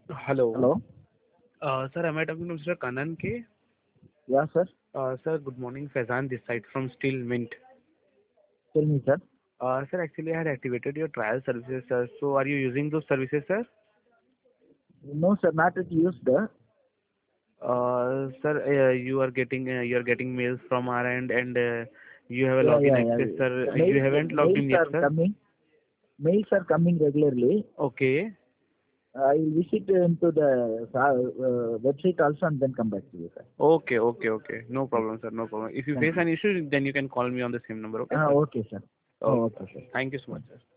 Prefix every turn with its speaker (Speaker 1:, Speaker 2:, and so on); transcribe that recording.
Speaker 1: Hello.
Speaker 2: Hello.
Speaker 1: Sir, am I talking to Mr. Kanan K?
Speaker 2: Yeah, sir.
Speaker 1: Sir, good morning. Faizan this side from Steel Mint.
Speaker 2: Tell me, sir.
Speaker 1: Sir, actually, I had activated your trial services, sir. So, are you using those services, sir?
Speaker 2: No, sir, not yet used.
Speaker 1: Sir, you are getting mails from our end, and you have a
Speaker 2: Yeah,
Speaker 1: login
Speaker 2: yeah, yeah.
Speaker 1: access, sir.
Speaker 2: The
Speaker 1: You
Speaker 2: mails,
Speaker 1: haven't logged
Speaker 2: mails
Speaker 1: in yet,
Speaker 2: are
Speaker 1: sir.
Speaker 2: coming. Mails are coming regularly.
Speaker 1: Okay.
Speaker 2: I will visit into the website also and then come back to you, sir.
Speaker 1: Okay, okay, okay. No
Speaker 2: Okay.
Speaker 1: problem, sir. No problem. If you
Speaker 2: Thank
Speaker 1: face
Speaker 2: you.
Speaker 1: an issue, then you can call me on the same number. Okay, sir.
Speaker 2: Okay, sir. Oh,
Speaker 1: Okay,
Speaker 2: okay,
Speaker 1: sir.
Speaker 2: sir.
Speaker 1: Thank you so much,
Speaker 2: Thank you.
Speaker 1: sir.